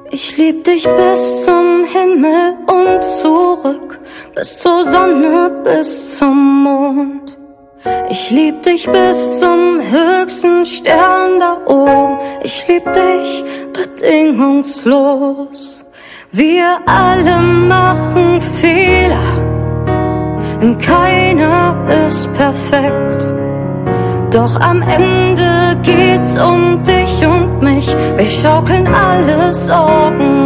Ich lieb dich bis zum Himmel und zurück, bis zur Sonne, bis zum Mond. Ich lieb dich bis zum höchsten Stern da oben. Ich lieb dich bedingungslos. Wir alle machen Fehler, denn keiner ist perfekt. Doch am Ende geht's um dich und mich. Wir schaukeln alle Sorgen